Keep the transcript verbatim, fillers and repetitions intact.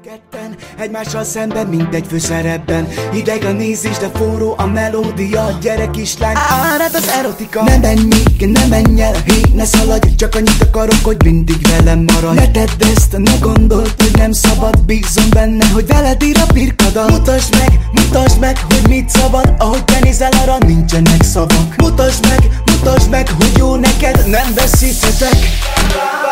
Ketten egymással szemben, mint egy főszerepben. Hideg a nézés, de forró a melódia. Gyere kislány, árad az erotika. Nem menj még, ne menj el, hé, ne szaladj. Csak annyit akarok, hogy mindig velem maradj. Ne tedd ezt, ne gondold, hogy nem szabad. Bízom benne, hogy veled ír a birkadat. Mutasd meg, mutasd meg, hogy mit szabad. Ahogy te nézel, arra nincsenek szavak. Mutasd meg, mutasd meg, hogy jó neked, nem veszíthetek.